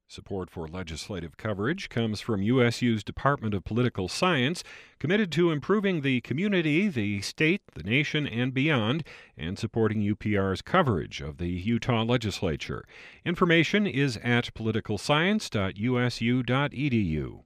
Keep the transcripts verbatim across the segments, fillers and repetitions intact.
Support for legislative coverage comes from U S U's Department of Political Science, committed to improving the community, the state, the nation, and beyond, and supporting U P R's coverage of the Utah legislature. Information is at political science dot u s u dot e d u.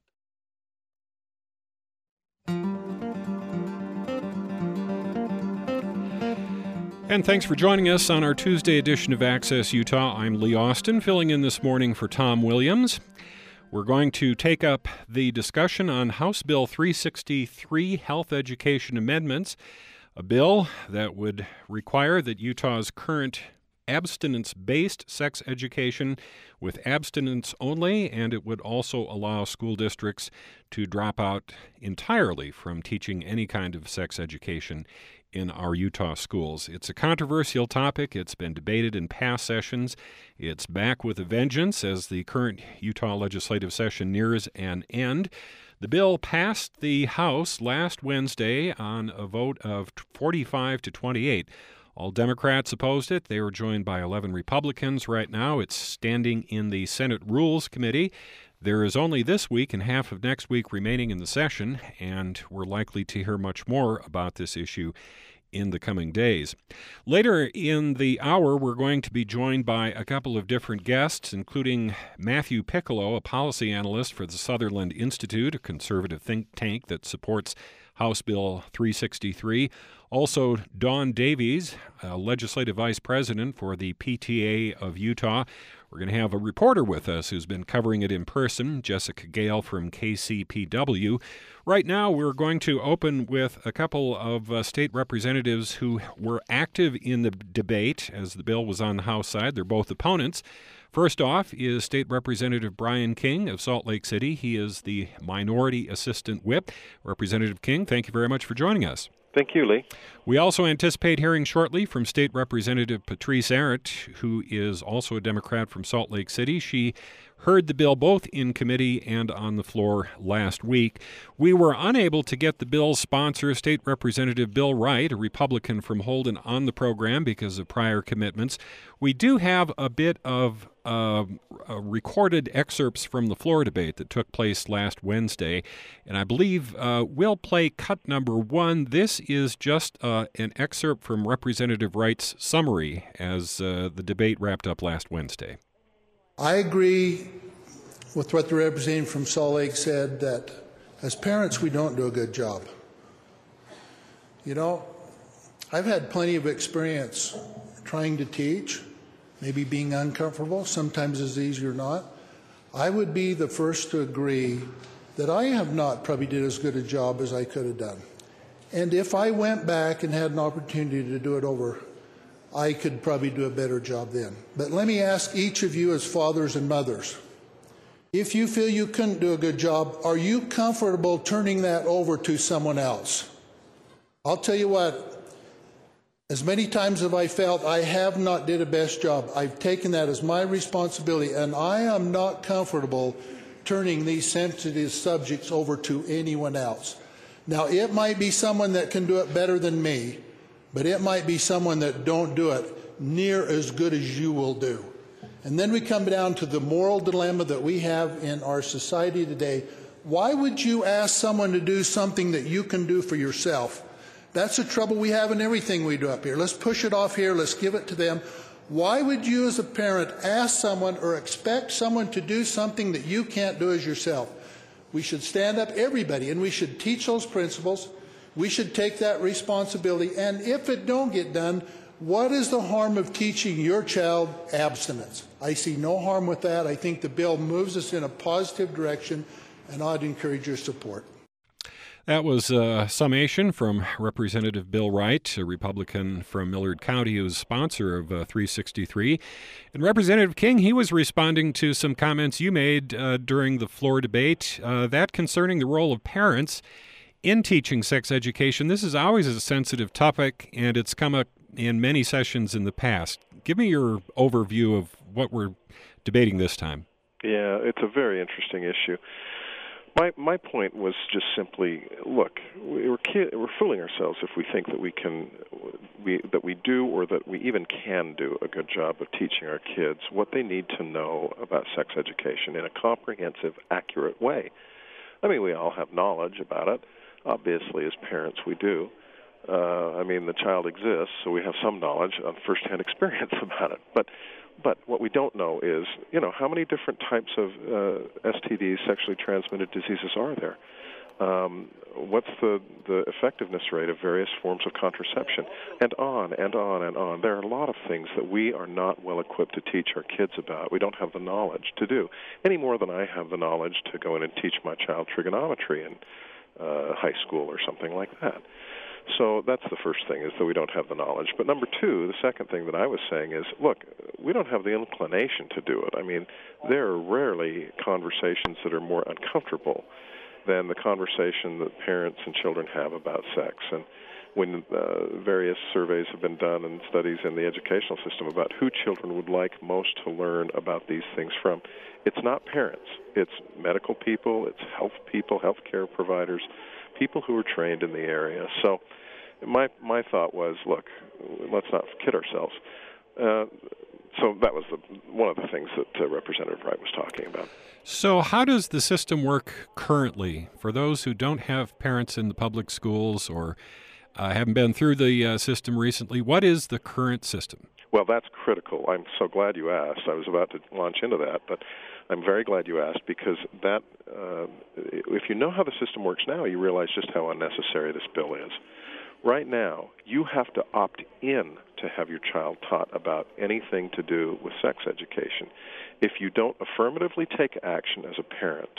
And thanks for joining us on our Tuesday edition of Access Utah. I'm Lee Austin, filling in this morning for Tom Williams. We're going to take up the discussion on House Bill three sixty-three, Health Education Amendments, a bill that would require that Utah's current abstinence-based sex education with abstinence only, and it would also allow school districts to drop out entirely from teaching any kind of sex education in our Utah schools. It's a controversial topic. It's been debated in past sessions. It's back with a vengeance as the current Utah legislative session nears an end. The bill passed the House last Wednesday on a vote of forty-five to twenty-eight. All Democrats opposed it. They were joined by eleven Republicans. Right now, it's standing in the Senate Rules Committee. There is only this week and half of next week remaining in the session, and we're likely to hear much more about this issue in the coming days. Later in the hour, we're going to be joined by a couple of different guests, including Matthew Piccolo, a policy analyst for the Sutherland Institute, a conservative think tank that supports House Bill three sixty-three. Also, Dawn Davies, a legislative vice president for the P T A of Utah. We're going to have a reporter with us who's been covering it in person, Jessica Gale from K C P W. Right now, we're going to open with a couple of uh, state representatives who were active in the debate as the bill was on the House side. They're both opponents. First off is State Representative Brian King of Salt Lake City. He is the Minority Assistant Whip. Representative King, thank you very much for joining us. Thank you, Lee. We also anticipate hearing shortly from State Representative Patrice Arent, who is also a Democrat from Salt Lake City. She heard the bill both in committee and on the floor last week. We were unable to get the bill's sponsor, State Representative Bill Wright, a Republican from Holden, on the program because of prior commitments. We do have a bit of uh, uh, recorded excerpts from the floor debate that took place last Wednesday, and I believe uh, we'll play cut number one. This is just uh, an excerpt from Representative Wright's summary as uh, the debate wrapped up last Wednesday. I agree with what the representative from Salt Lake said, that as parents we don't do a good job. You know, I've had plenty of experience trying to teach, maybe being uncomfortable, sometimes it's easier or not. I would be the first to agree that I have not probably did as good a job as I could have done. And if I went back and had an opportunity to do it over, I could probably do a better job then. But let me ask each of you as fathers and mothers, if you feel you couldn't do a good job, are you comfortable turning that over to someone else? I'll tell you what, as many times as I felt I have not did a best job, I've taken that as my responsibility, and I am not comfortable turning these sensitive subjects over to anyone else. Now, it might be someone that can do it better than me, but it might be someone that don't do it near as good as you will do. And then we come down to the moral dilemma that we have in our society today. Why would you ask someone to do something that you can do for yourself? That's the trouble we have in everything we do up here. Let's push it off here. Let's give it to them. Why would you as a parent ask someone or expect someone to do something that you can't do as yourself? We should stand up, everybody, and we should teach those principles. We should take that responsibility, and if it don't get done, what is the harm of teaching your child abstinence? I see no harm with that. I think the bill moves us in a positive direction, and I'd encourage your support. That was a summation from Representative Bill Wright, a Republican from Millard County who's sponsor of uh, three sixty-three. And Representative King, he was responding to some comments you made uh, during the floor debate, uh, that concerning the role of parents in teaching sex education. This is always a sensitive topic, and it's come up in many sessions in the past. Give me your overview of what we're debating this time. Yeah, it's a very interesting issue. My my point was just simply, look, we're kid, we're fooling ourselves if we think that we can, we that we do or that we even can do a good job of teaching our kids what they need to know about sex education in a comprehensive, accurate way. I mean, we all have knowledge about it. Obviously, as parents, we do. Uh, I mean, the child exists, so we have some knowledge of firsthand experience about it. But But what we don't know is, you know, how many different types of uh, S T Ds, sexually transmitted diseases, are there? Um, what's the, the effectiveness rate of various forms of contraception? And on and on and on. There are a lot of things that we are not well equipped to teach our kids about. We don't have the knowledge to do, any more than I have the knowledge to go in and teach my child trigonometry in uh, high school or something like that. So that's the first thing, is that we don't have the knowledge. But number two, the second thing that I was saying is, look, we don't have the inclination to do it. I mean, there are rarely conversations that are more uncomfortable than the conversation that parents and children have about sex. And when uh, various surveys have been done and studies in the educational system about who children would like most to learn about these things from, it's not parents. It's medical people, it's health people, healthcare providers, people who are trained in the area. So my my thought was, look, let's not kid ourselves. Uh, so that was the, one of the things that uh, Representative Wright was talking about. So how does the system work currently for those who don't have parents in the public schools or uh, haven't been through the uh, system recently? What is the current system? Well, that's critical. I'm so glad you asked. I was about to launch into that, but I'm very glad you asked, because that, uh, if you know how the system works now, you realize just how unnecessary this bill is. Right now, you have to opt in to have your child taught about anything to do with sex education. If you don't affirmatively take action as a parent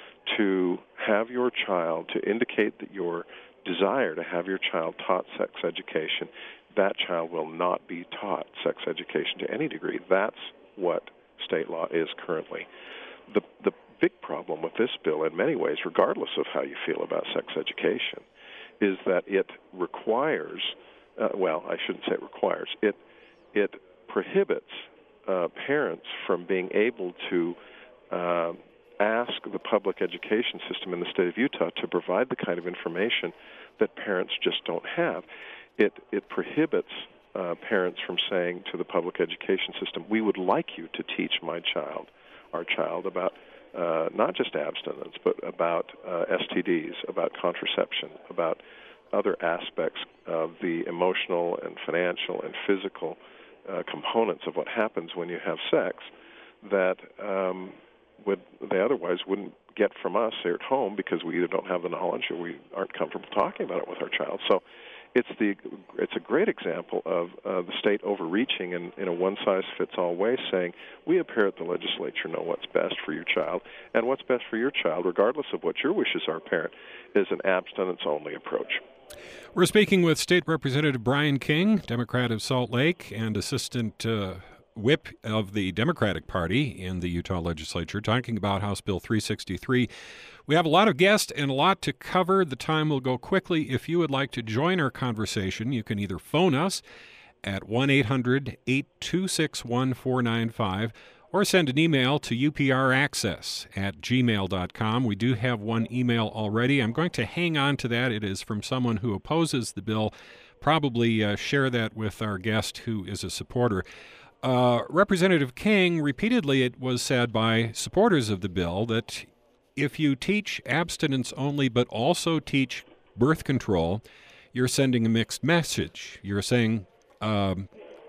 to have your child, to indicate that your desire to have your child taught sex education, that child will not be taught sex education to any degree. That's what state law is currently. The the big problem with this bill, in many ways, regardless of how you feel about sex education, is that it requires, uh, well, I shouldn't say it requires, it it prohibits uh, parents from being able to uh, ask the public education system in the state of Utah to provide the kind of information that parents just don't have. It it prohibits uh, parents from saying to the public education system, we would like you to teach my child, our child, about uh, not just abstinence, but about uh, S T Ds, about contraception, about other aspects of the emotional and financial and physical uh, components of what happens when you have sex that um, would they otherwise wouldn't get from us here at home, because we either don't have the knowledge or we aren't comfortable talking about it with our child. So it's the it's a great example of uh, the state overreaching in, in a one-size-fits-all way, saying we up here at the legislature know what's best for your child, and what's best for your child, regardless of what your wishes are, parent, is an abstinence-only approach. We're speaking with State Representative Brian King, Democrat of Salt Lake, and Assistant uh, Whip of the Democratic Party in the Utah legislature, talking about House Bill three sixty-three. We have a lot of guests and a lot to cover. The time will go quickly. If you would like to join our conversation, you can either phone us at one eight hundred, eight two six, one four nine five or send an email to U P R access at gmail dot com. We do have one email already. I'm going to hang on to that. It is from someone who opposes the bill. Probably uh, share that with our guest who is a supporter. Uh, Representative King, repeatedly it was said by supporters of the bill that if you teach abstinence only but also teach birth control, you're sending a mixed message. You're saying um,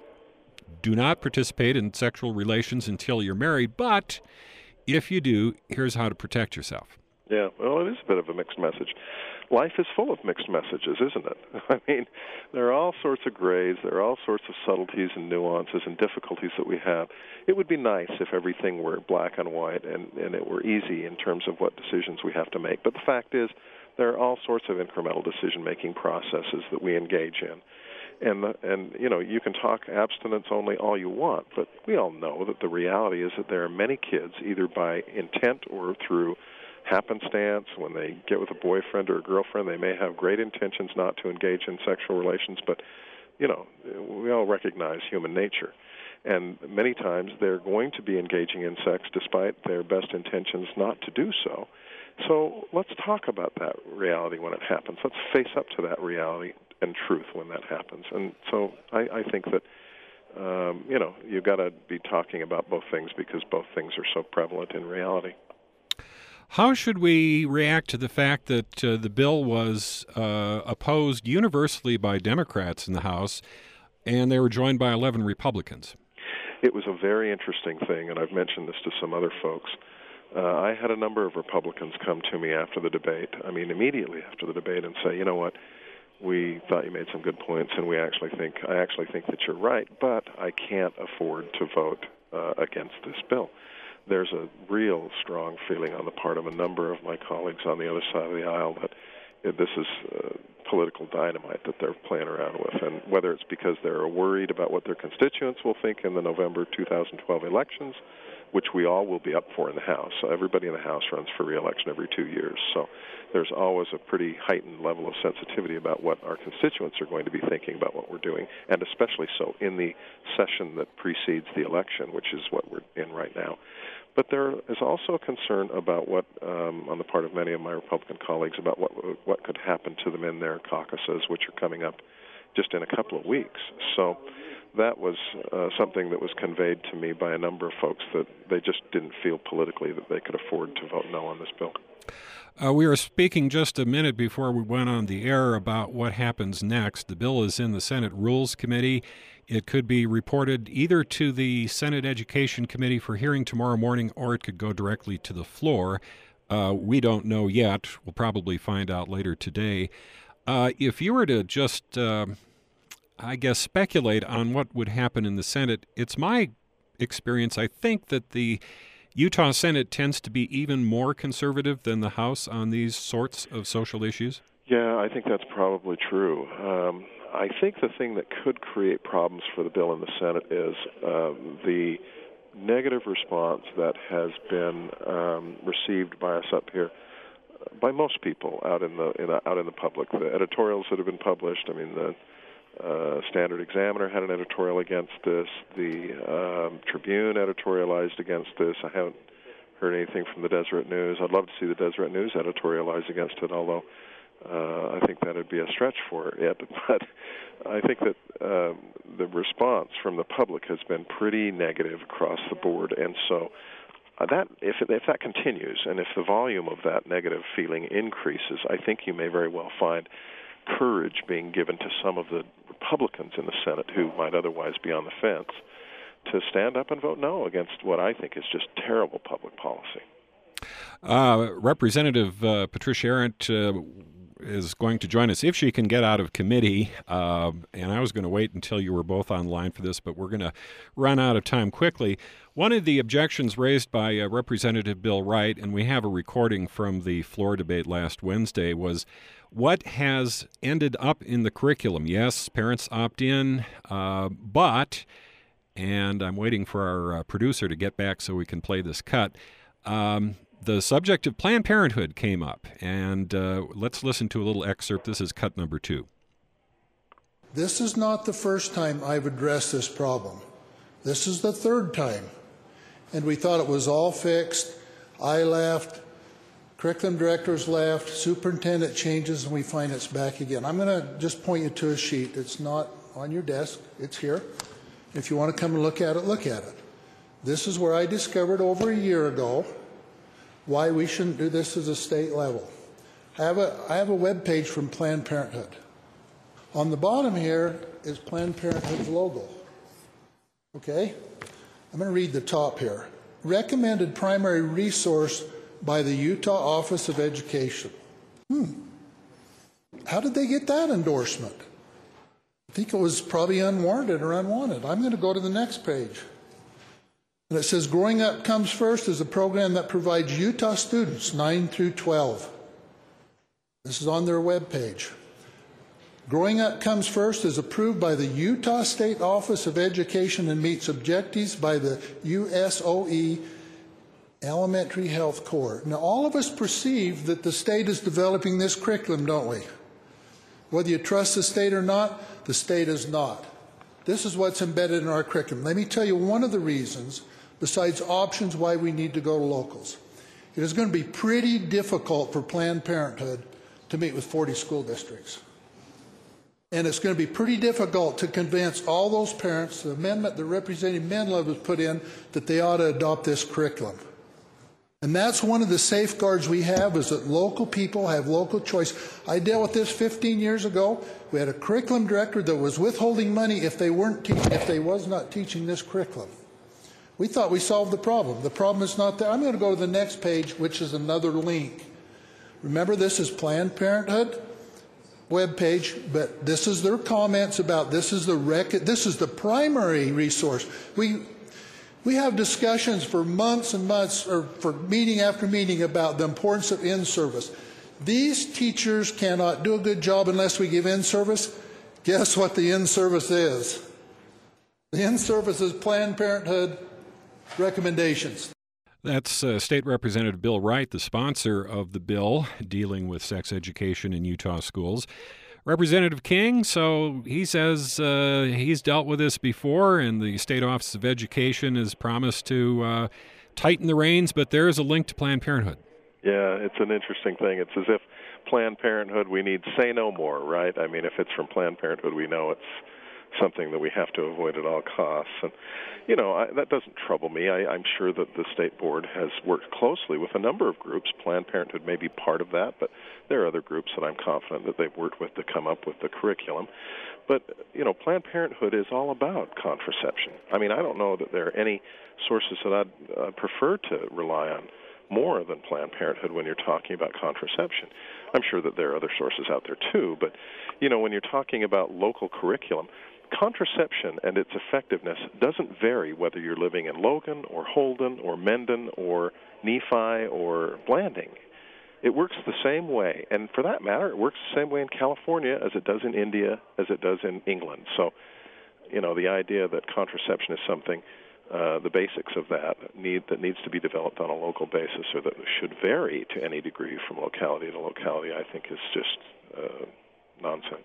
do not participate in sexual relations until you're married, but if you do, here's how to protect yourself. Yeah, well, it is a bit of a mixed message. Life is full of mixed messages, isn't it? I mean, there are all sorts of grays, there are all sorts of subtleties and nuances and difficulties that we have. It would be nice if everything were black and white and, and it were easy in terms of what decisions we have to make. But the fact is, there are all sorts of incremental decision-making processes that we engage in. And, the, and you know, you can talk abstinence only all you want, but we all know that the reality is that there are many kids, either by intent or through happenstance, when they get with a boyfriend or a girlfriend, they may have great intentions not to engage in sexual relations, but, you know, we all recognize human nature. And many times they're going to be engaging in sex despite their best intentions not to do so. So let's talk about that reality when it happens. Let's face up to that reality and truth when that happens. And so I, I think that, um, you know, you've got to be talking about both things because both things are so prevalent in reality. How should we react to the fact that uh, the bill was uh, opposed universally by Democrats in the House, and they were joined by eleven Republicans? It was a very interesting thing, and I've mentioned this to some other folks. Uh, I had a number of Republicans come to me after the debate, I mean immediately after the debate, and say, you know what, we thought you made some good points, and we actually think, I actually think that you're right, but I can't afford to vote uh, against this bill. There's a real strong feeling on the part of a number of my colleagues on the other side of the aisle that this is uh, political dynamite that they're playing around with, and whether it's because they're worried about what their constituents will think in the November two thousand twelve elections, which we all will be up for in the House. So everybody in the House runs for re-election every two years. So there's always a pretty heightened level of sensitivity about what our constituents are going to be thinking about what we're doing, and especially so in the session that precedes the election, which is what we're in right now. But there is also a concern about what, um, on the part of many of my Republican colleagues, about what what could happen to them in their caucuses, which are coming up just in a couple of weeks. So that was uh, something that was conveyed to me by a number of folks that they just didn't feel politically that they could afford to vote no on this bill. Uh, we were speaking just a minute before we went on the air about what happens next. The bill is in the Senate Rules Committee. It could be reported either to the Senate Education Committee for hearing tomorrow morning, or it could go directly to the floor. Uh, we don't know yet. We'll probably find out later today. Uh, if you were to just, uh, I guess, speculate on what would happen in the Senate, it's my experience, I think, that the Utah Senate tends to be even more conservative than the House on these sorts of social issues. Yeah, I think that's probably true. Um, I think the thing that could create problems for the bill in the Senate is um, the negative response that has been um, received by us up here, by most people out in the in, out in the public. The editorials that have been published, I mean, the uh, Standard Examiner had an editorial against this. The um, Tribune editorialized against this. I haven't heard anything from the Deseret News. I'd love to see the Deseret News editorialize against it, although Uh, I think that would be a stretch for it, but I think that uh, the response from the public has been pretty negative across the board, and so uh, that if if that continues, and if the volume of that negative feeling increases, I think you may very well find courage being given to some of the Republicans in the Senate who might otherwise be on the fence to stand up and vote no against what I think is just terrible public policy. Uh, Representative uh, Patricia Arent uh, is going to join us if she can get out of committee, uh, and I was going to wait until you were both online for this, but we're going to run out of time quickly. One of the objections raised by uh, Representative Bill Wright, and we have a recording from the floor debate last Wednesday, was what has ended up in the curriculum. Yes, parents opt in, uh, but, and I'm waiting for our uh, producer to get back so we can play this cut, um, the subject of Planned Parenthood came up, and uh, let's listen to a little excerpt. This is cut number two. This is not the first time I've addressed this problem. This is the third time. And we thought it was all fixed. I left, curriculum directors left, superintendent changes, and we find it's back again. I'm going to just point you to a sheet. It's not on your desk. It's here. If you want to come and look at it, look at it. This is where I discovered over a year ago why we shouldn't do this as a state level. I have a, I have a web page from Planned Parenthood. On the bottom here is Planned Parenthood's logo. Okay? I'm going to read the top here. Recommended primary resource by the Utah Office of Education. Hmm. How did they get that endorsement? I think it was probably unwarranted or unwanted. I'm going to go to the next page. And it says, Growing Up Comes First is a program that provides Utah students nine through twelve. This is on their webpage. Growing Up Comes First is approved by the Utah State Office of Education and meets objectives by the U S O E Elementary Health Corps. Now, all of us perceive that the state is developing this curriculum, don't we? Whether you trust the state or not, the state is not. This is what's embedded in our curriculum. Let me tell you one of the reasons, besides options, why we need to go to locals. It is going to be pretty difficult for Planned Parenthood to meet with forty school districts. And it's going to be pretty difficult to convince all those parents, the amendment that Representative Menlove has put in, that they ought to adopt this curriculum. And that's one of the safeguards we have, is that local people have local choice. I dealt with this fifteen years ago. We had a curriculum director that was withholding money if they weren't te- if they was not teaching this curriculum. We thought we solved the problem. The problem is not there. I'm going to go to the next page, which is another link. Remember, this is Planned Parenthood webpage, but this is their comments about this is the rec- this is the primary resource. We we have discussions for months and months, or for meeting after meeting, about the importance of in-service. These teachers cannot do a good job unless we give in-service. Guess what the in-service is? The in-service is Planned Parenthood recommendations. That's uh, State Representative Bill Wright, the sponsor of the bill dealing with sex education in Utah schools. Representative King, so he says uh, he's dealt with this before, and the State Office of Education has promised to uh, tighten the reins, but there is a link to Planned Parenthood. Yeah, it's an interesting thing. It's as if Planned Parenthood, we need say no more, right? I mean, if it's from Planned Parenthood, we know it's something that we have to avoid at all costs. And, you know, I, that doesn't trouble me. I, I'm sure that the State Board has worked closely with a number of groups. Planned Parenthood may be part of that, but there are other groups that I'm confident that they've worked with to come up with the curriculum. But, you know, Planned Parenthood is all about contraception. I mean, I don't know that there are any sources that I'd uh, prefer to rely on more than Planned Parenthood when you're talking about contraception. I'm sure that there are other sources out there too, but, you know, when you're talking about local curriculum, contraception and its effectiveness doesn't vary whether you're living in Logan or Holden or Mendon or Nephi or Blanding. It works the same way, and for that matter, it works the same way in California as it does in India, as it does in England. So, you know, the idea that contraception is something, uh, the basics of that need that needs to be developed on a local basis, or that should vary to any degree from locality to locality, I think is just uh, nonsense.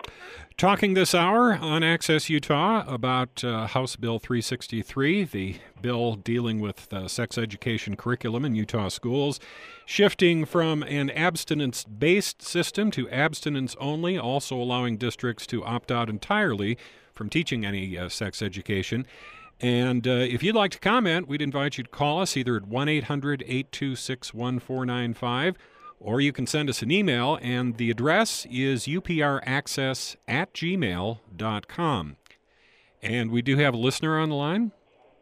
Talking this hour on Access Utah about uh, House Bill three sixty-three, the bill dealing with uh, sex education curriculum in Utah schools, shifting from an abstinence-based system to abstinence only, also allowing districts to opt out entirely from teaching any uh, sex education. And uh, if you'd like to comment, we'd invite you to call us either at one eight hundred, eight two six, one four nine five, or you can send us an email, and the address is u p r access at gmail dot com. And we do have a listener on the line.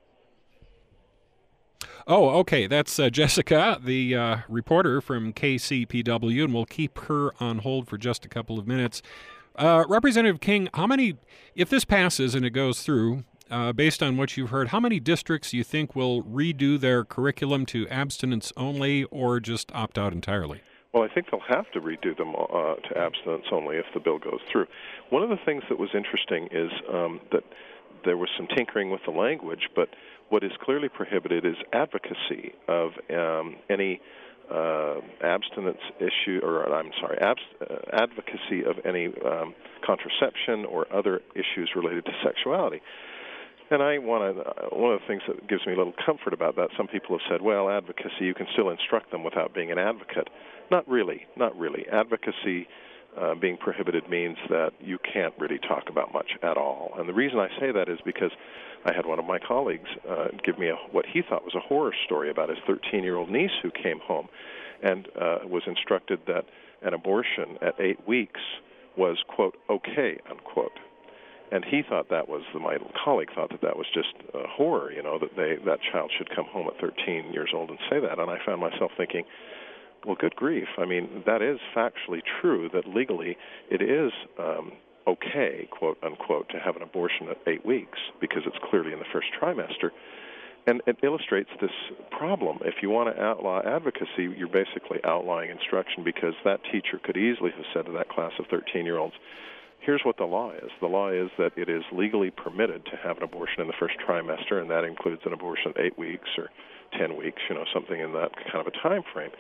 Oh, okay, that's uh, Jessica, the uh, reporter from K C P W, and we'll keep her on hold for just a couple of minutes. Uh, Representative King, how many, if this passes and it goes through, uh, based on what you've heard, how many districts do you think will redo their curriculum to abstinence only or just opt out entirely? Well, I think they'll have to redo them uh, to abstinence only if the bill goes through. One of the things that was interesting is um, that there was some tinkering with the language, but what is clearly prohibited is advocacy of um, any uh, abstinence issue, or I'm sorry, abs- uh, advocacy of any um, contraception or other issues related to sexuality. And I want to, uh, one of the things that gives me a little comfort about that, some people have said, well, advocacy, you can still instruct them without being an advocate. Not really, not really. Advocacy uh, being prohibited means that you can't really talk about much at all. And the reason I say that is because I had one of my colleagues uh, give me a, what he thought was a horror story about his thirteen-year-old niece who came home and uh, was instructed that an abortion at eight weeks was, quote, okay, unquote. And he thought that was, the, my colleague thought that that was just a horror, you know, that they that child should come home at thirteen years old and say that. And I found myself thinking, well, good grief. I mean, that is factually true, that legally it is um, okay, quote, unquote, to have an abortion at eight weeks because it's clearly in the first trimester. And it illustrates this problem. If you want to outlaw advocacy, you're basically outlawing instruction, because that teacher could easily have said to that class of thirteen-year-olds, here's what the law is. The law is that it is legally permitted to have an abortion in the first trimester, and that includes an abortion at eight weeks or ten weeks, you know, something in that kind of a time frame.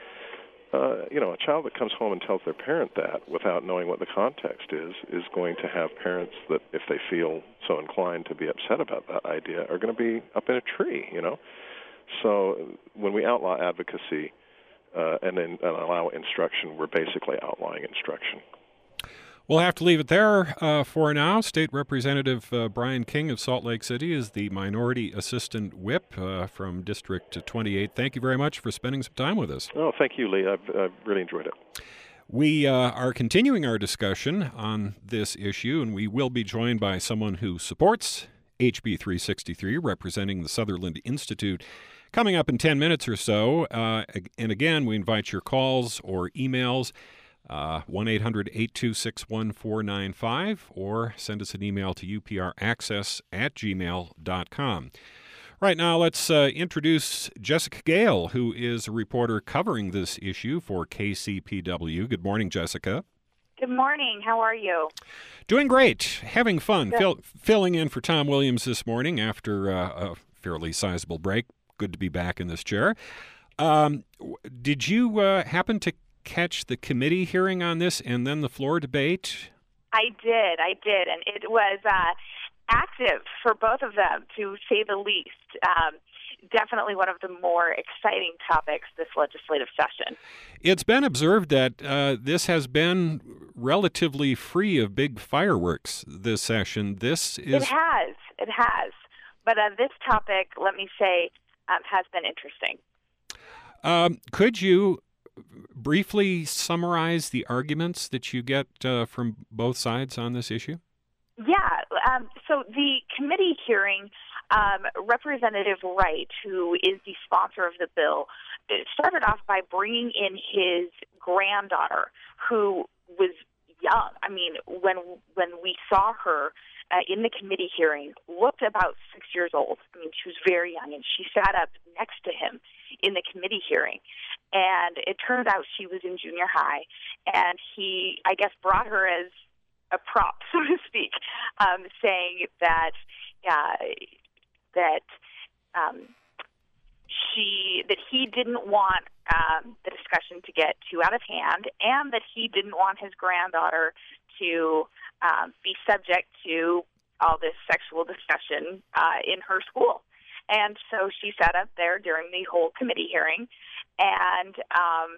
Uh, you know, a child that comes home and tells their parent that without knowing what the context is, is going to have parents that, if they feel so inclined to be upset about that idea, are going to be up in a tree, you know. So when we outlaw advocacy, uh, and then and allow instruction, we're basically outlawing instruction. We'll have to leave it there uh, for now. State Representative uh, Brian King of Salt Lake City is the Minority Assistant Whip uh, from District twenty-eight. Thank you very much for spending some time with us. Oh, thank you, Lee. I've, I've really enjoyed it. We uh, are continuing our discussion on this issue, and we will be joined by someone who supports H B three sixty-three, representing the Sutherland Institute, coming up in ten minutes or so. Uh, and again, we invite your calls or emails. Uh, one eight hundred eight two six one four nine five, or send us an email to u p r access at gmail dot com. Right now, let's uh, introduce Jessica Gale, who is a reporter covering this issue for K C P W. Good morning, Jessica. Good morning. How are you? Doing great. Having fun. Fill, filling in for Tom Williams this morning after uh, a fairly sizable break. Good to be back in this chair. Um, did you uh, happen to catch the committee hearing on this and then the floor debate? I did, I did, and it was uh, active for both of them, to say the least. Um, definitely one of the more exciting topics this legislative session. It's been observed that uh, this has been relatively free of big fireworks this session. This is... It has, it has. But uh, this topic, let me say, um, has been interesting. Um, could you briefly summarize the arguments that you get uh, from both sides on this issue? Yeah. Um, so the committee hearing, um, Representative Wright, who is the sponsor of the bill, started off by bringing in his granddaughter, who was young. I mean, when when we saw her uh, in the committee hearing, looked about six years old. I mean, she was very young, and she sat up next to him in the committee hearing. And it turned out she was in junior high, and he, I guess, brought her as a prop, so to speak, um, saying that uh, that um, she that he didn't want um, the discussion to get too out of hand, and that he didn't want his granddaughter to um, be subject to all this sexual discussion uh, in her school. And so she sat up there during the whole committee hearing, and, um,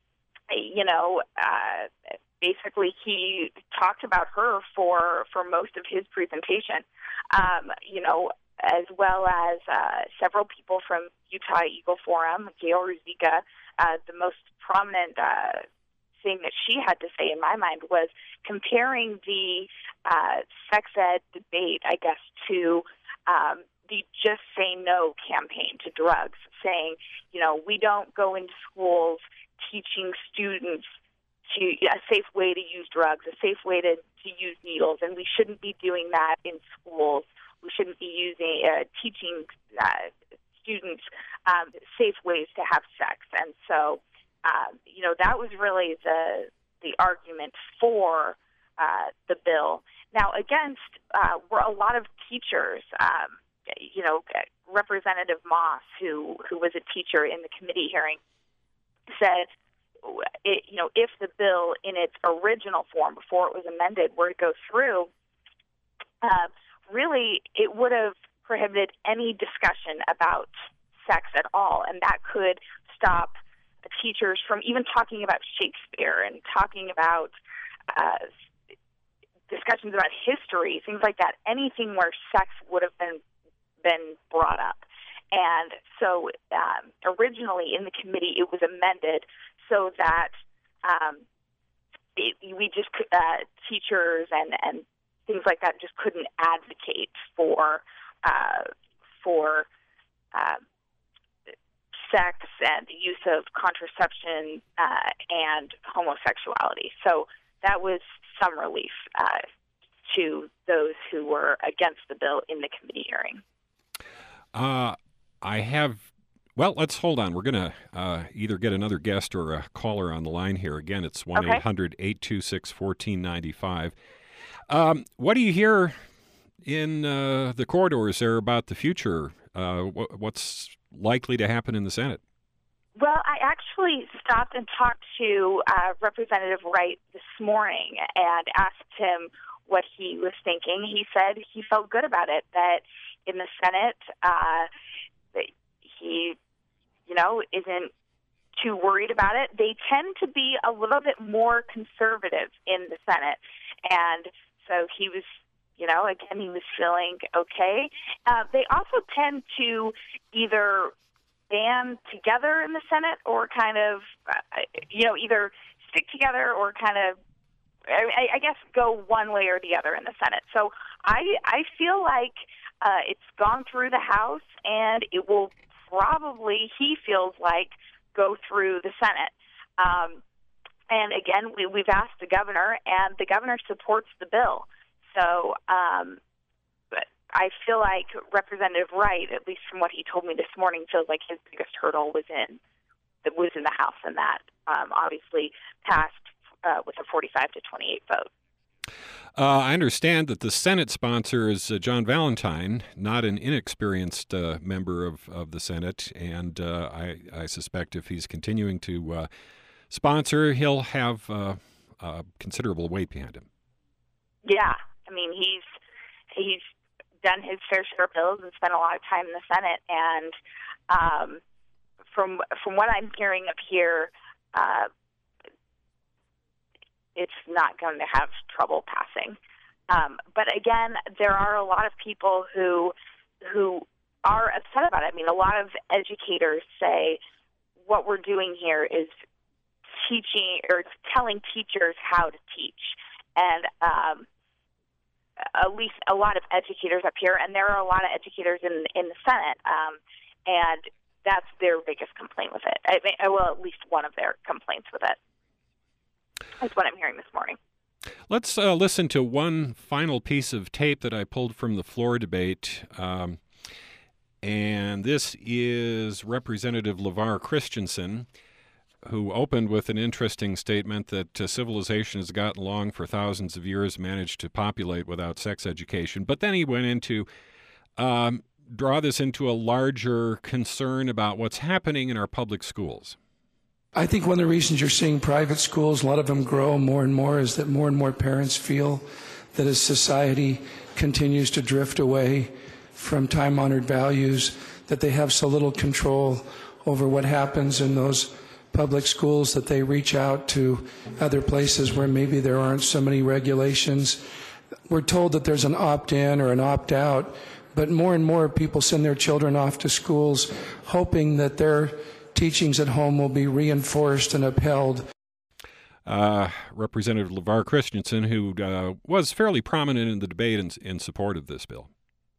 you know, uh, basically he talked about her for, for most of his presentation, um, you know, as well as uh, several people from Utah Eagle Forum, Gail Ruzicka. Uh, the most prominent uh, thing that she had to say, in my mind, was comparing the uh, sex ed debate, I guess, to um, the Just Say No campaign to drugs, saying, you know, we don't go into schools teaching students to a safe way to use drugs, a safe way to, to use needles, and we shouldn't be doing that in schools. We shouldn't be using uh, teaching uh, students um, safe ways to have sex. And so, um, you know, that was really the the argument for uh, the bill. Now, against uh, were a lot of teachers. Um, you know, Representative Moss, who who was a teacher in the committee hearing, said, it, you know, if the bill in its original form, before it was amended, were to go through, uh, really it would have prohibited any discussion about sex at all, and that could stop teachers from even talking about Shakespeare and talking about uh, discussions about history, things like that, anything where sex would have been been brought up. And so um, originally in the committee it was amended so that um, it, we just uh, teachers and, and things like that just couldn't advocate for uh, for uh, sex and the use of contraception uh, and homosexuality. So that was some relief uh, to those who were against the bill in the committee hearing. Uh, I have, well, let's hold on. We're going to uh, either get another guest or a caller on the line here. Again, it's one eight hundred eight two six one four nine five. Um, what do you hear in uh, the corridors there about the future? Uh, wh- what's likely to happen in the Senate? Well, I actually stopped and talked to uh, Representative Wright this morning and asked him what he was thinking. He said he felt good about it, that in the Senate, uh, he, you know, isn't too worried about it. They tend to be a little bit more conservative in the Senate. And so he was, you know, again, he was feeling okay. Uh, they also tend to either band together in the Senate or kind of, uh, you know, either stick together or kind of, I, I guess, go one way or the other in the Senate. So I, I feel like uh, it's gone through the House, and it will probably, he feels like, go through the Senate. Um, and again, we, we've asked the governor, and the governor supports the bill. So um, but I feel like Representative Wright, at least from what he told me this morning, feels like his biggest hurdle was in that was in the House, and that um, obviously passed uh, with a forty-five to twenty-eight vote. Uh, I understand that the Senate sponsor is uh, John Valentine, not an inexperienced uh, member of, of the Senate, and uh, I, I suspect if he's continuing to uh, sponsor, he'll have uh, uh, considerable weight behind him. Yeah, I mean, he's he's done his fair share of bills and spent a lot of time in the Senate, and um, from from what I'm hearing up here, uh, it's not going to have trouble passing. Um, but again, there are a lot of people who who are upset about it. I mean, a lot of educators say what we're doing here is teaching or telling teachers how to teach. And um, at least a lot of educators up here, and there are a lot of educators in in the Senate, um, and that's their biggest complaint with it. I mean, well, at least one of their complaints with it. That's what I'm hearing this morning. Let's uh, listen to one final piece of tape that I pulled from the floor debate. Um, and this is Representative LeVar Christensen, who opened with an interesting statement that uh, civilization has gotten along for thousands of years, managed to populate without sex education. But then he went into um, draw this into a larger concern about what's happening in our public schools. I think one of the reasons you're seeing private schools, a lot of them grow more and more, is that more and more parents feel that as society continues to drift away from time-honored values, that they have so little control over what happens in those public schools that they reach out to other places where maybe there aren't so many regulations. We're told that there's an opt-in or an opt-out, but more and more people send their children off to schools hoping that their teachings at home will be reinforced and upheld. Uh, Representative LeVar Christensen, who uh, was fairly prominent in the debate in, in support of this bill.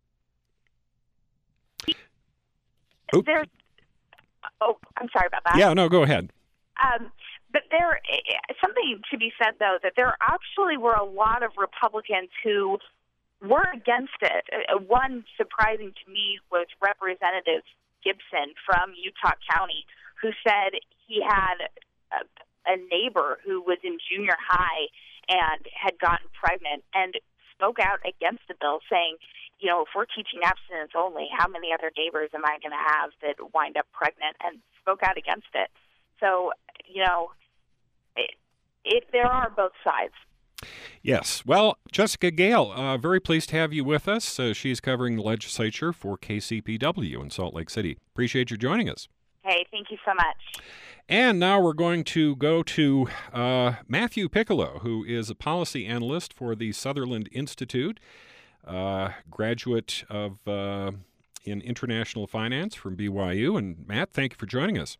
There's, oh, I'm sorry about that. Yeah, no, go ahead. Um, but there, something to be said, though, that there actually were a lot of Republicans who were against it. One surprising to me was Representative Gibson from Utah County, who said he had a, a neighbor who was in junior high and had gotten pregnant and spoke out against the bill, saying, you know, if we're teaching abstinence only, how many other neighbors am I going to have that wind up pregnant, and spoke out against it. So, you know, it, it, there are both sides. Yes. Well, Jessica Gale, uh, very pleased to have you with us. Uh, she's covering the legislature for K C P W in Salt Lake City. Appreciate you joining us. Hey, thank you so much. And now we're going to go to uh, Matthew Piccolo, who is a policy analyst for the Sutherland Institute, uh, graduate of uh, in international finance from B Y U. And Matt, thank you for joining us.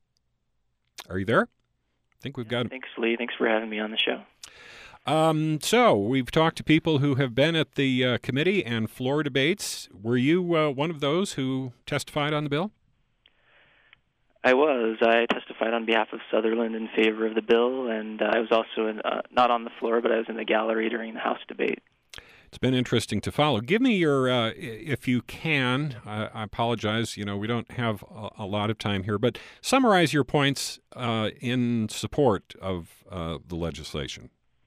Are you there? I think we've got. Thanks, Lee. Thanks for having me on the show. Um, so we've talked to people who have been at the uh, committee and floor debates. Were you uh, one of those who testified on the bill? I was. I testified on behalf of Sutherland in favor of the bill, and uh, I was also in, uh, not on the floor, but I was in the gallery during the House debate. It's been interesting to follow. Give me your, uh, if you can, I, I apologize, you know, we don't have a, a lot of time here, but summarize your points uh, in support of uh, the legislation.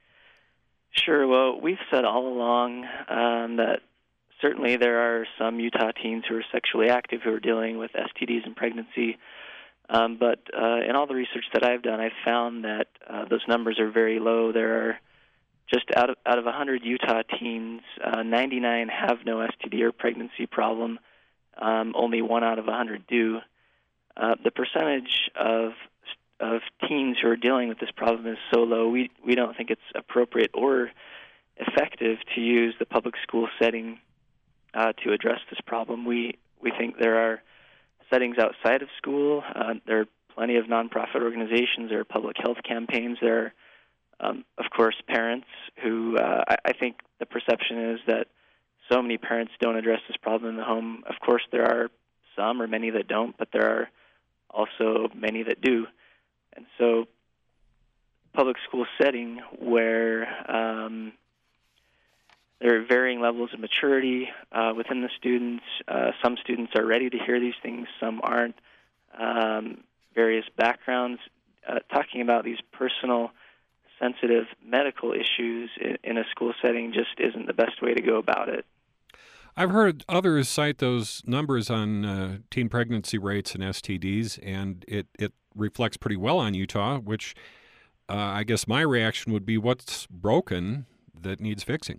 Sure. Well, we've said all along um, that certainly there are some Utah teens who are sexually active who are dealing with S T Ds and pregnancy. Um, but uh, in all the research that I've done, I've found that uh, those numbers are very low. There are just out of out of one hundred Utah teens, uh, ninety-nine have no S T D or pregnancy problem. Um, only one out of one hundred do. Uh, the percentage of of teens who are dealing with this problem is so low, we, we don't think it's appropriate or effective to use the public school setting uh, to address this problem. We, we think there are settings outside of school. Uh, there are plenty of nonprofit organizations. There are public health campaigns. There are, um, of course, parents who uh, I, I think the perception is that so many parents don't address this problem in the home. Of course, there are some or many that don't, but there are also many that do. And so public school setting where um, there are varying levels of maturity uh, within the students. Uh, some students are ready to hear these things, some aren't. Um, various backgrounds. Uh, talking about these personal, sensitive medical issues in, in a school setting just isn't the best way to go about it. I've heard others cite those numbers on uh, teen pregnancy rates and S T Ds, and it, it reflects pretty well on Utah, which uh, I guess my reaction would be, what's broken that needs fixing?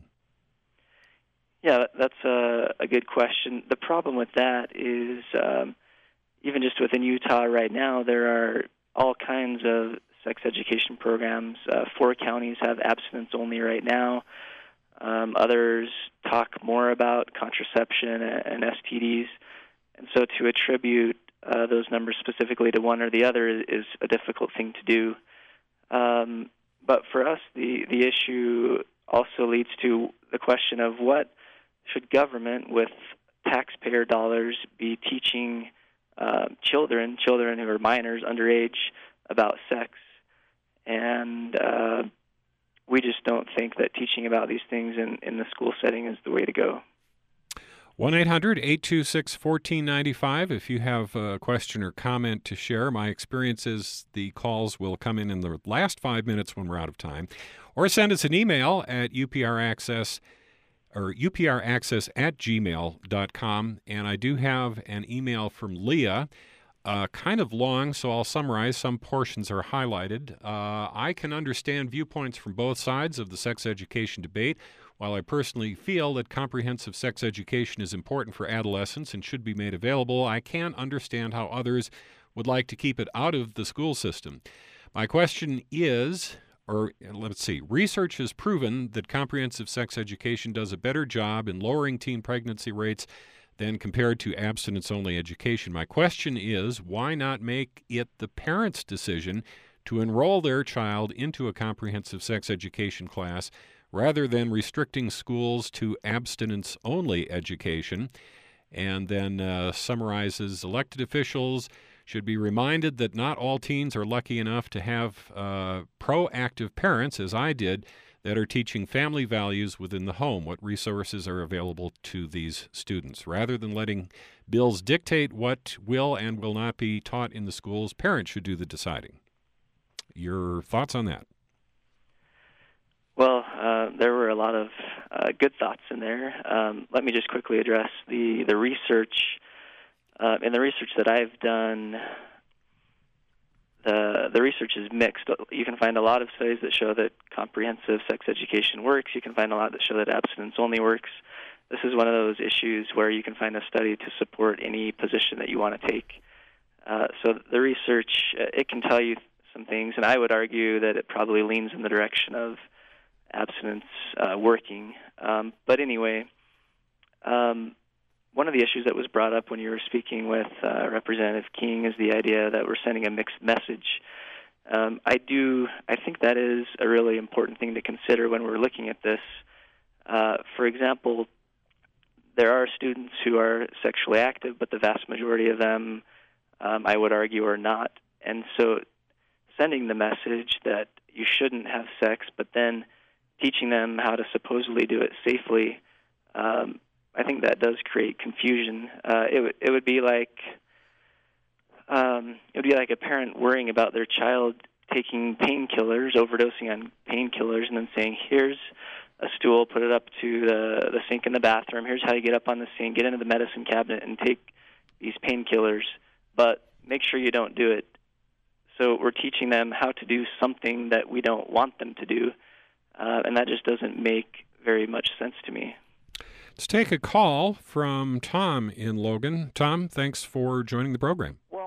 Yeah, that's a, a good question. The problem with that is um, even just within Utah right now, there are all kinds of sex education programs. Uh, four counties have abstinence only right now. Um, others talk more about contraception and, and S T Ds. And so to attribute uh, those numbers specifically to one or the other is, is a difficult thing to do. Um, but for us, the, the issue also leads to the question of what should government with taxpayer dollars be teaching uh, children, children who are minors, underage, about sex. And uh, we just don't think that teaching about these things in, in the school setting is the way to go. one eight hundred eight two six one four nine five if you have a question or comment to share. My experience is the calls will come in in the last five minutes when we're out of time. Or send us an email at upraccess or upraccess at gmail dot com. And I do have an email from Leah. Uh, kind of long, so I'll summarize. Some portions are highlighted. Uh, I can understand viewpoints from both sides of the sex education debate. While I personally feel that comprehensive sex education is important for adolescents and should be made available, I can understand how others would like to keep it out of the school system. My question is, or let's see, research has proven that comprehensive sex education does a better job in lowering teen pregnancy rates than compared to abstinence-only education. My question is, why not make it the parent's decision to enroll their child into a comprehensive sex education class rather than restricting schools to abstinence-only education? And then uh, summarizes, elected officials should be reminded that not all teens are lucky enough to have uh, proactive parents, as I did, that are teaching family values within the home. What resources are available to these students? Rather than letting bills dictate what will and will not be taught in the schools, parents should do the deciding. Your thoughts on that? Well, uh, there were a lot of uh, good thoughts in there. Um, let me just quickly address the, the research. Uh, in the research that I've done, The, the research is mixed. You can find a lot of studies that show that comprehensive sex education works. You can find a lot that show that abstinence only works. This is one of those issues where you can find a study to support any position that you want to take. Uh, so the research, uh, it can tell you some things, and I would argue that it probably leans in the direction of abstinence uh, working. Um, but anyway, um, one of the issues that was brought up when you were speaking with uh, Representative King is the idea that we're sending a mixed message. Um, I do, I think that is a really important thing to consider when we're looking at this. Uh, for example, there are students who are sexually active, but the vast majority of them, um, I would argue, are not. And so sending the message that you shouldn't have sex, but then teaching them how to supposedly do it safely, um, I think that does create confusion. Uh, it, w- it would be like um, it would be like a parent worrying about their child taking painkillers, overdosing on painkillers, and then saying, "Here's a stool, put it up to the, the sink in the bathroom. Here's how you get up on the sink, get into the medicine cabinet, and take these painkillers. But make sure you don't do it." So we're teaching them how to do something that we don't want them to do, uh, and that just doesn't make very much sense to me. Let's take a call from Tom in Logan. Tom, thanks for joining the program. Well,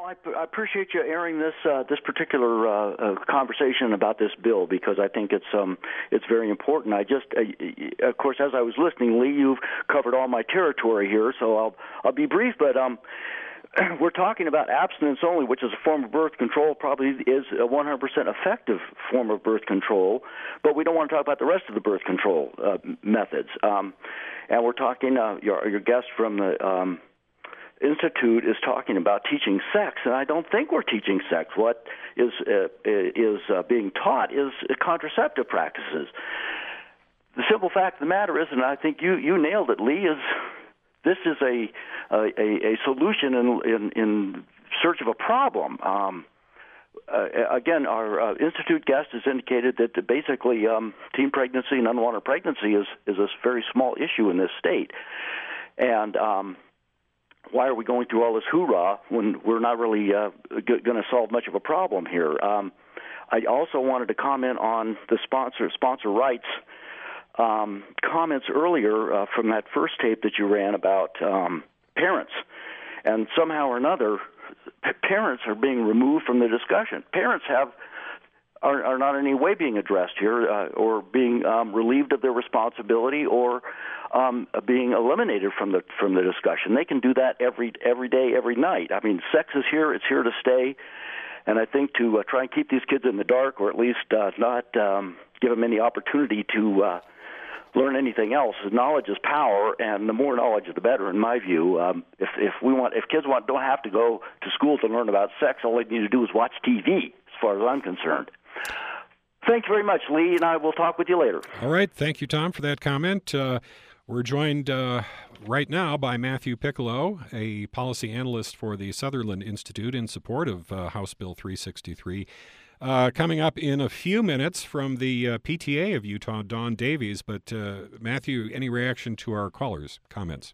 I, I appreciate you airing this uh, this particular uh, uh, conversation about this bill because I think it's um it's very important. I just, uh, of course, as I was listening, Lee, you've covered all my territory here, so I'll I'll be brief. But um, we're talking about abstinence only, which is a form of birth control, probably is a one hundred percent effective form of birth control. But we don't want to talk about the rest of the birth control uh, methods. Um, and we're talking uh, your your guest from the um, Institute is talking about teaching sex, and I don't think we're teaching sex. What is uh, is uh, being taught is contraceptive practices. The simple fact of the matter is, and I think you, you nailed it, Lee, is this is a a, a solution in, in in search of a problem. Um, uh, again, our uh, Institute guest has indicated that basically um, teen pregnancy and unwanted pregnancy is is a very small issue in this state, and um, why are we going through all this hoorah when we're not really uh, g- going to solve much of a problem here? Um, I also wanted to comment on the sponsor sponsor rights um, comments earlier uh, from that first tape that you ran about um, parents, and somehow or another, p- parents are being removed from the discussion. Parents have are, are not in any way being addressed here uh, or being um, relieved of their responsibility or um, being eliminated from the from the discussion. They can do that every every day, every night. I mean, sex is here; it's here to stay. And I think to uh, try and keep these kids in the dark, or at least uh, not um, give them any opportunity to uh, learn anything else, knowledge is power, and the more knowledge, the better. In my view, um, if if we want, if kids want don't have to go to school to learn about sex, all they need to do is watch T V. As far as I'm concerned. Thank you very much, Lee, and I will talk with you later. All right. Thank you, Tom, for that comment. Uh, we're joined uh, right now by Matthew Piccolo, a policy analyst for the Sutherland Institute in support of uh, House Bill three sixty-three. Uh, coming up in a few minutes from the uh, P T A of Utah, Dawn Davies. But, uh, Matthew, any reaction to our callers' comments?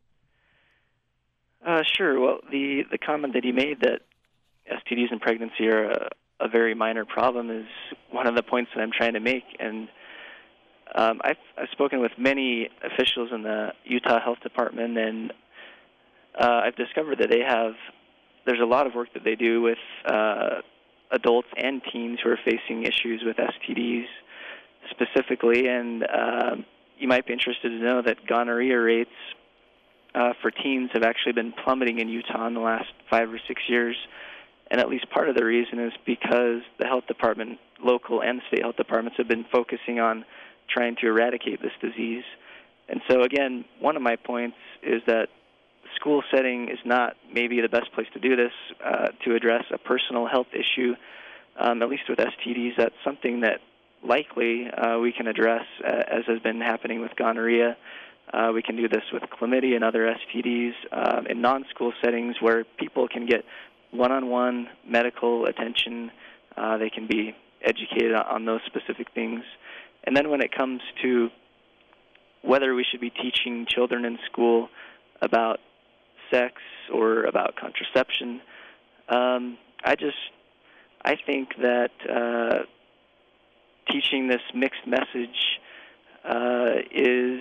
Uh, sure. Well, the, the comment that he made that S T Ds and pregnancy are a, a very minor problem is one of the points that I'm trying to make. And um, I've, I've spoken with many officials in the Utah Health Department, and uh, I've discovered that they have, there's a lot of work that they do with uh, adults and teens who are facing issues with S T Ds specifically. And uh, you might be interested to know that gonorrhea rates uh, for teens have actually been plummeting in Utah in the last five or six years. And at least part of the reason is because the health department, local and state health departments, have been focusing on trying to eradicate this disease. And so, again, one of my points is that school setting is not maybe the best place to do this, uh, to address a personal health issue, um, at least with S T Ds. That's something that likely uh, we can address, uh, as has been happening with gonorrhea. Uh, we can do this with chlamydia and other S T Ds um, in non-school settings where people can get one-on-one medical attention. Uh, they can be educated on those specific things. And then when it comes to whether we should be teaching children in school about sex or about contraception, um, I just, I think that uh, teaching this mixed message uh, is,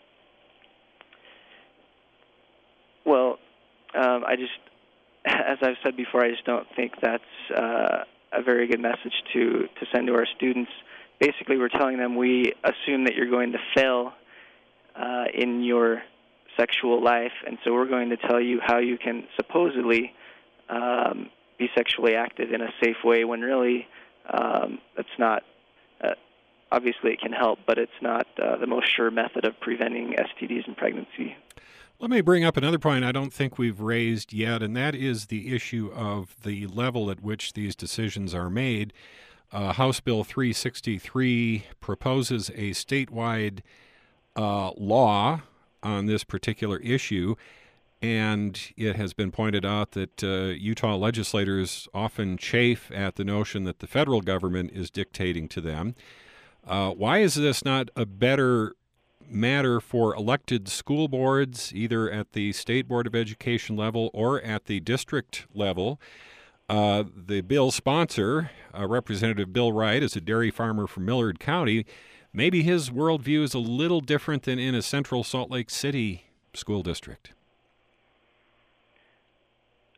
well, um, I just, as I've said before, I just don't think that's uh, a very good message to, to send to our students. Basically, we're telling them we assume that you're going to fail uh, in your sexual life, and so we're going to tell you how you can supposedly um, be sexually active in a safe way when really um, it's not. Uh, obviously, it can help, but it's not uh, the most sure method of preventing S T Ds and pregnancy. Let me bring up another point I don't think we've raised yet, and that is the issue of the level at which these decisions are made. Uh, House Bill three sixty-three proposes a statewide uh, law on this particular issue, and it has been pointed out that uh, Utah legislators often chafe at the notion that the federal government is dictating to them. Uh, why is this not a better matter for elected school boards, either at the State Board of Education level or at the district level? Uh, the bill sponsor, uh, Representative Bill Wright, is a dairy farmer from Millard County. Maybe his worldview is a little different than in a central Salt Lake City school district. Uh,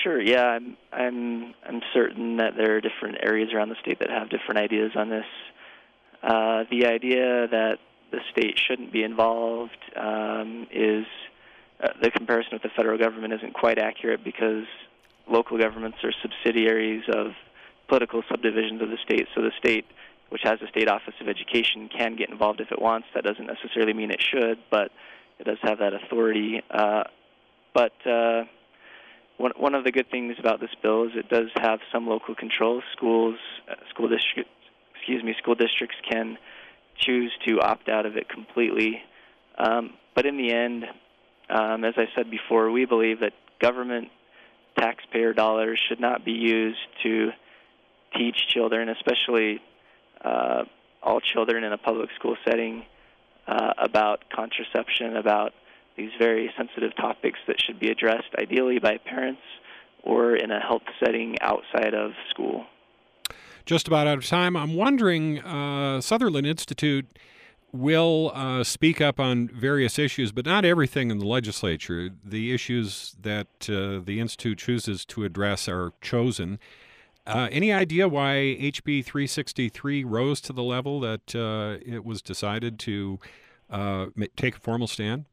Sure. Yeah, I'm. I'm. I'm certain that there are different areas around the state that have different ideas on this. Uh, the idea that the state shouldn't be involved um, is uh, the comparison with the federal government isn't quite accurate because local governments are subsidiaries of political subdivisions of the state. So the state, which has a state office of education, can get involved if it wants. That doesn't necessarily mean it should, but it does have that authority. Uh, but uh, one one of the good things about this bill is it does have some local control. Schools, uh, school districts, excuse me, school districts can choose to opt out of it completely. Um, but in the end, um, as I said before, we believe that government taxpayer dollars should not be used to teach children, especially uh, all children in a public school setting, uh, about contraception, about these very sensitive topics that should be addressed ideally by parents or in a health setting outside of school. Just about out of time. I'm wondering, uh, Sutherland Institute will uh, speak up on various issues, but not everything in the legislature. The issues that uh, the Institute chooses to address are chosen. Uh, any idea why H B three sixty-three rose to the level that uh, it was decided to uh, take a formal stand?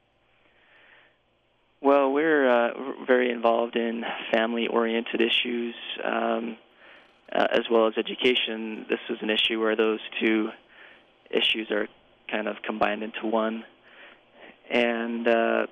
Well, we're uh, very involved in family-oriented issues, um, uh, as well as education. This is an issue where those two issues are kind of combined into one. And uh,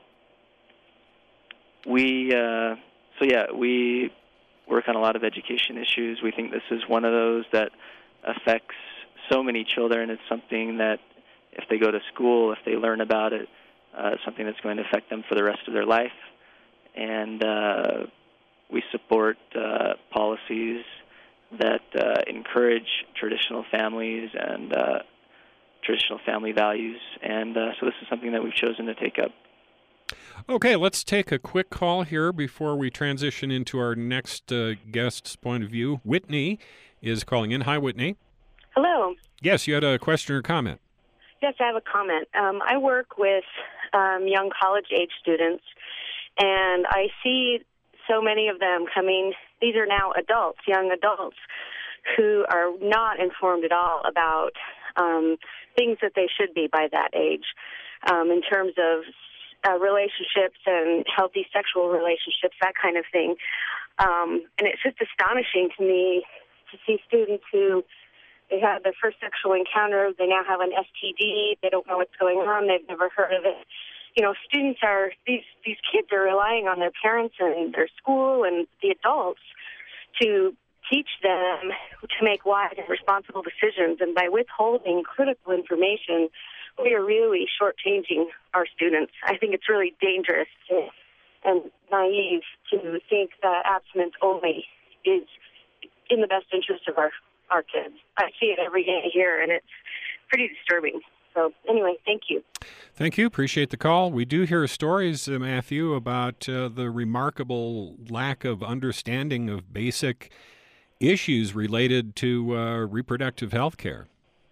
we, uh, so yeah, we work on a lot of education issues. We think this is one of those that affects so many children. It's something that if they go to school, if they learn about it, uh, something that's going to affect them for the rest of their life. And uh, we support uh, policies that uh, encourage traditional families and uh, traditional family values. And uh, so this is something that we've chosen to take up. Okay, let's take a quick call here before we transition into our next uh, guest's point of view. Whitney is calling in. Hi, Whitney. Hello. Yes, you had a question or comment. Yes, I have a comment. Um, I work with um, young college-age students, and I see so many of them coming. These are now adults, young adults, who are not informed at all about um, things that they should be by that age um, in terms of uh, relationships and healthy sexual relationships, that kind of thing. Um, and it's just astonishing to me to see students who they had their first sexual encounter, they now have an S T D, they don't know what's going on, they've never heard of it. You know, students are, these, these kids are relying on their parents and their school and the adults to teach them to make wise and responsible decisions. And by withholding critical information, we are really shortchanging our students. I think it's really dangerous to, and naive to think that abstinence only is in the best interest of our, our kids. I see it every day here, and it's pretty disturbing. So anyway, thank you. Thank you. Appreciate the call. We do hear stories, uh, Matthew, about uh, the remarkable lack of understanding of basic issues related to uh, reproductive health care.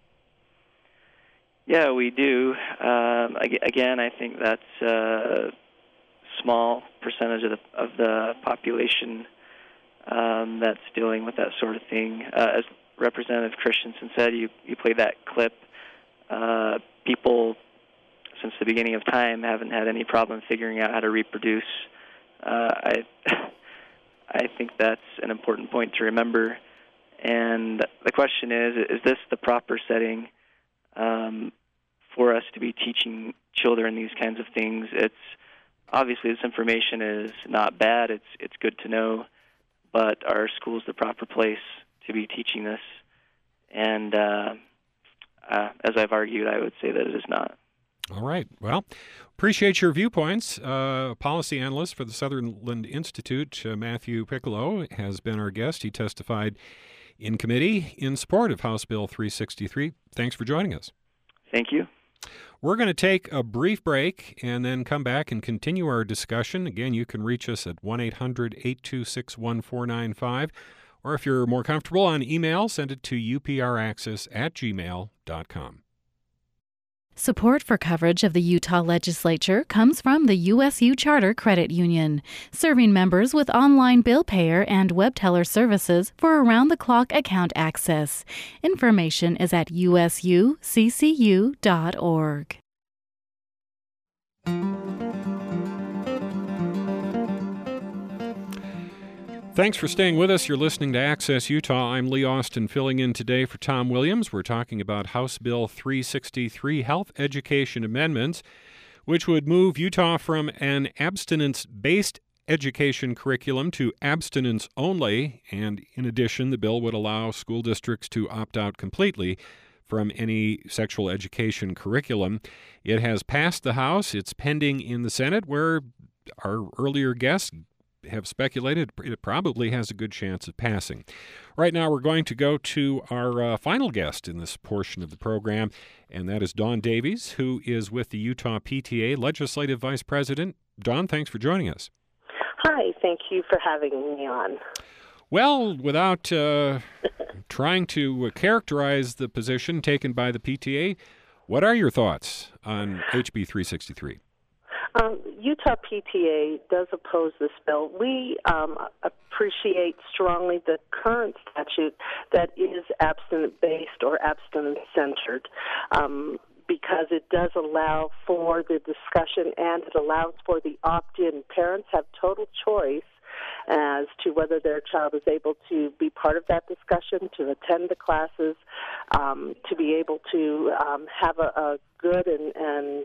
Yeah, we do. Um, again, I think that's a small percentage of the, of the population um, that's dealing with that sort of thing. Uh, as Representative Christensen said, you, you played that clip. Uh, people, since the beginning of time, haven't had any problem figuring out how to reproduce. Uh, I, I think that's an important point to remember. And the question is, is this the proper setting um, for us to be teaching children these kinds of things? It's obviously, this information is not bad. It's it's good to know, but are schools the proper place to be teaching this? And uh, uh, as I've argued, I would say that it is not. All right. Well, appreciate your viewpoints. Uh, policy analyst for the Sutherland Institute, uh, Matthew Piccolo, has been our guest. He testified in committee in support of House Bill three sixty-three. Thanks for joining us. Thank you. We're going to take a brief break and then come back and continue our discussion. Again, you can reach us at one eight hundred eight two six one four nine five, or if you're more comfortable on email, send it to upraccess at gmail dot com. Support for coverage of the Utah Legislature comes from the U S U Charter Credit Union, serving members with online bill payer and web teller services for around-the-clock account access. Information is at u s u c c u dot org. Thanks for staying with us. You're listening to Access Utah. I'm Lee Austin, filling in today for Tom Williams. We're talking about House Bill three sixty-three, Health Education Amendments, which would move Utah from an abstinence-based education curriculum to abstinence only. And in addition, the bill would allow school districts to opt out completely from any sexual education curriculum. It has passed the House. It's pending in the Senate, where our earlier guests have speculated it probably has a good chance of passing. Right now, we're going to go to our uh, final guest in this portion of the program, and that is Dawn Davies, who is with the Utah P T A Legislative Vice President. Dawn, thanks for joining us. Hi, thank you for having me on. Well, without uh, trying to characterize the position taken by the P T A, what are your thoughts on H B three sixty-three? Um, Utah P T A does oppose this bill. We um, appreciate strongly the current statute that is abstinence-based or abstinence-centered um, because it does allow for the discussion and it allows for the opt-in. Parents have total choice as to whether their child is able to be part of that discussion, to attend the classes, um, to be able to um, have a, a good and, and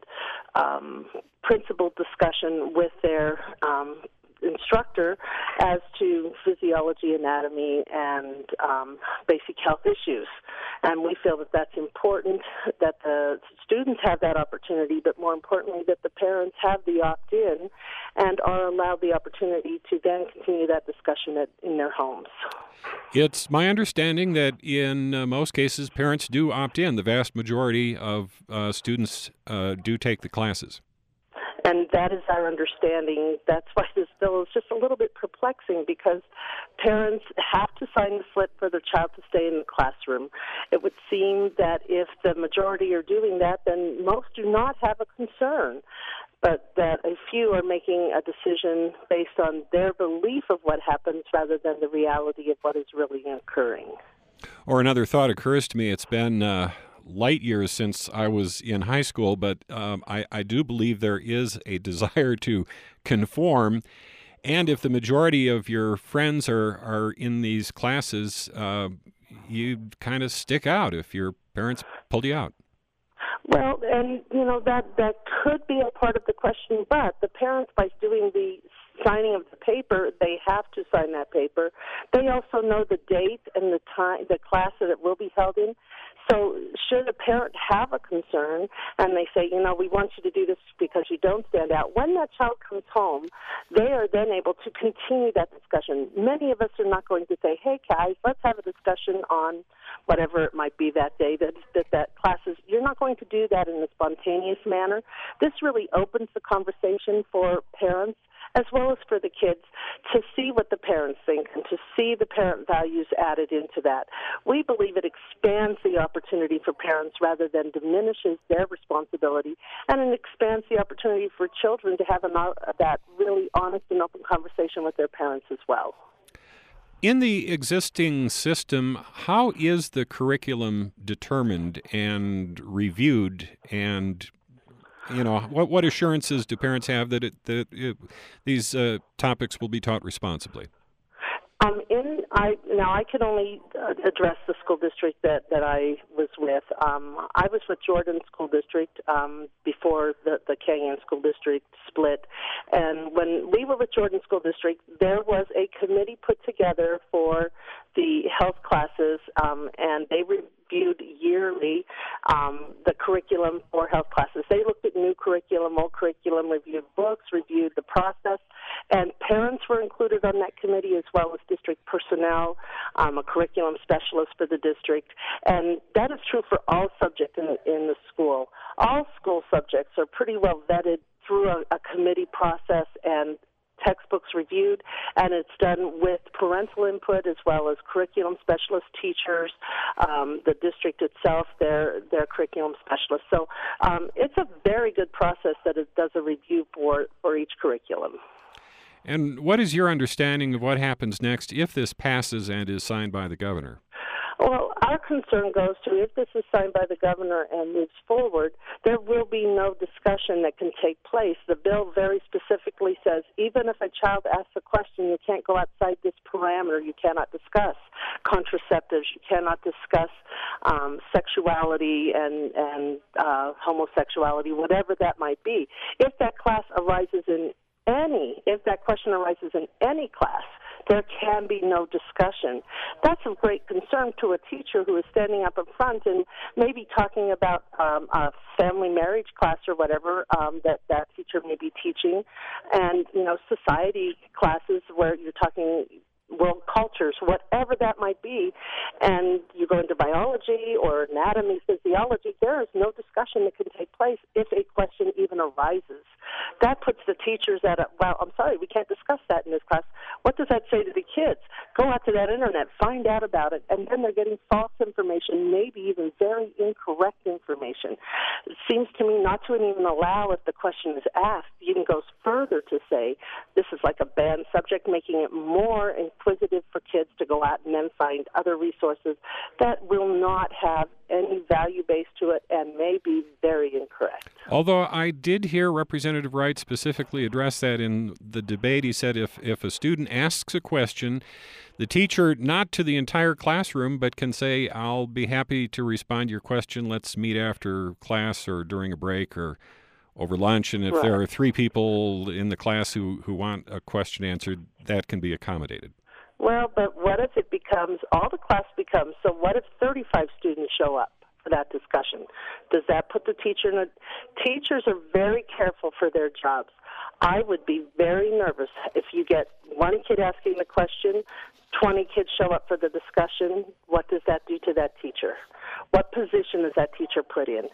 um, principled discussion with their um, instructor as to physiology, anatomy, and um, basic health issues. And we feel that that's important, that the students have that opportunity, but more importantly, that the parents have the opt-in and are allowed the opportunity to then continue that discussion at, in their homes. It's my understanding that in uh, most cases, parents do opt in. The vast majority of uh, students uh, do take the classes. And that is our understanding. That's why this bill is just a little bit perplexing, because parents have to sign the slip for their child to stay in the classroom. It would seem that if the majority are doing that, then most do not have a concern, but that a few are making a decision based on their belief of what happens rather than the reality of what is really occurring. Or another thought occurs to me. It's been uh, light years since I was in high school, but um, I, I do believe there is a desire to conform. And if the majority of your friends are, are in these classes, uh, you kind of stick out if your parents pulled you out. Well, and, you know, that, that could be a part of the question, but the parents, by doing the signing of the paper, they have to sign that paper. They also know the date and the time, the class that it will be held in. So should a parent have a concern and they say, you know, we want you to do this because you don't stand out, when that child comes home, they are then able to continue that discussion. Many of us are not going to say, hey, guys, let's have a discussion on whatever it might be that day, that, that that class is. You're not going to do that in a spontaneous manner. This really opens the conversation for parents as well as for the kids to see what the parents think and to see the parent values added into that. We believe it expands the opportunity for parents rather than diminishes their responsibility, and it expands the opportunity for children to have an, that really honest and open conversation with their parents as well. In the existing system, how is the curriculum determined and reviewed, and you know, what what assurances do parents have that it, that it, these uh, topics will be taught responsibly? Um, in I now I can only uh, address the school district that, that I was with. Um, I was with Jordan School District um, before the, the Canyon School District split, and when we were with Jordan School District, there was a committee put together for the health classes, um, and they reviewed yearly um, the curriculum for health classes. They looked at new curriculum, old curriculum, reviewed books, reviewed the process, and parents were included on that committee as well as district personnel, um, a curriculum specialist for the district, and that is true for all subjects in, in the school. All school subjects are pretty well vetted through a, a committee process and textbooks reviewed, and it's done with parental input as well as curriculum specialist teachers, um, the district itself, their their curriculum specialists. So um, it's a very good process that it does a review for, for each curriculum. And what is your understanding of what happens next if this passes and is signed by the governor? Well, our concern goes to if this is signed by the governor and moves forward, there will be no discussion that can take place. The bill very specifically says even if a child asks a question, you can't go outside this parameter. You cannot discuss contraceptives. You cannot discuss um, sexuality and, and uh, homosexuality, whatever that might be. If that class arises in any, if that question arises in any class, there can be no discussion. That's of great concern to a teacher who is standing up in front and maybe talking about um, a family marriage class or whatever um, that that teacher may be teaching, and you know society classes where you're talking world cultures, whatever that might be, and you go into biology or anatomy, physiology, there is no discussion that can take place if a question even arises. That puts the teachers at a, well, I'm sorry, we can't discuss that in this class. What does that say to the kids? Go out to that internet, find out about it, and then they're getting false information, maybe even very incorrect information. It seems to me not to even allow if the question is asked, it even goes further to say this is like a banned subject, making it more inquisitive for kids to go out and then find other resources that will not have any value base to it and may be very incorrect. Although I did hear Representative Wright specifically address that in the debate. He said if, if a student asks a question, the teacher, not to the entire classroom, but can say, I'll be happy to respond to your question. Let's meet after class or during a break or over lunch. And if Right. there are three people in the class who, who want a question answered, that can be accommodated. Well, but what if it becomes, all the class becomes, so what if thirty-five students show up for that discussion? Does that put the teacher in a, teachers are very careful for their jobs. I would be very nervous if you get one kid asking the question, twenty kids show up for the discussion. What does that do to that teacher? What position is that teacher put in?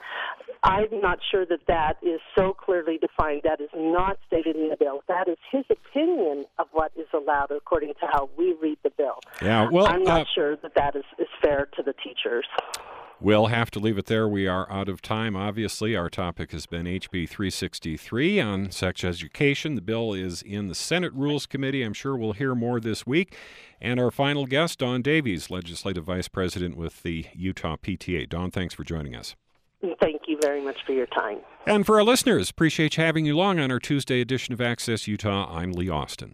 I'm not sure that that is so clearly defined. That is not stated in the bill. That is his opinion of what is allowed according to how we read the bill. Yeah, well, I'm not uh, sure that that is, is fair to the teachers. We'll have to leave it there. We are out of time, obviously. Our topic has been H B three sixty-three on sex education. The bill is in the Senate Rules Committee. I'm sure we'll hear more this week. And our final guest, Dawn Davies, Legislative Vice President with the Utah P T A. Dawn, thanks for joining us. Thank you very much for your time. And for our listeners, appreciate having you along on our Tuesday edition of Access Utah. I'm Lee Austin.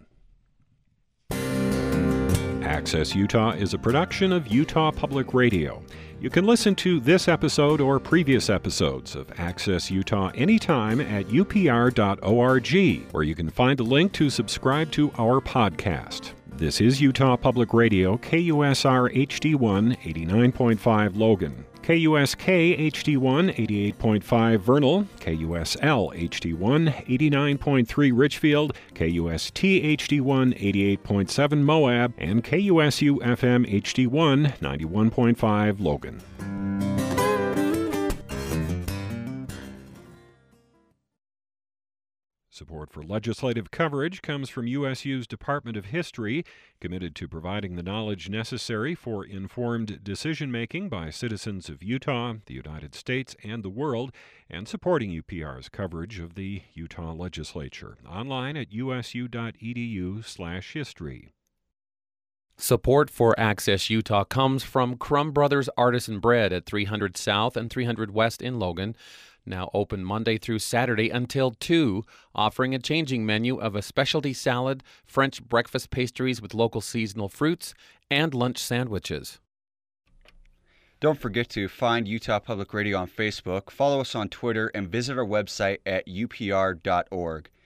Access Utah is a production of Utah Public Radio. You can listen to this episode or previous episodes of Access Utah anytime at U P R dot org, where you can find a link to subscribe to our podcast. This is Utah Public Radio, K U S R H D one, eighty-nine point five Logan, K U S K H D one, eighty-eight point five Vernal, K U S L H D one, eighty-nine point three Richfield, K U S T H D one, eighty-eight point seven Moab, and K U S U F M H D one, ninety-one point five Logan. Support for legislative coverage comes from U S U's Department of History, committed to providing the knowledge necessary for informed decision-making by citizens of Utah, the United States, and the world, and supporting U P R's coverage of the Utah legislature. Online at U S U dot E D U slash history. Support for Access Utah comes from Crumb Brothers Artisan Bread at three hundred South and three hundred West in Logan. Now open Monday through Saturday until two, offering a changing menu of a specialty salad, French breakfast pastries with local seasonal fruits, and lunch sandwiches. Don't forget to find Utah Public Radio on Facebook, follow us on Twitter, and visit our website at U P R dot org.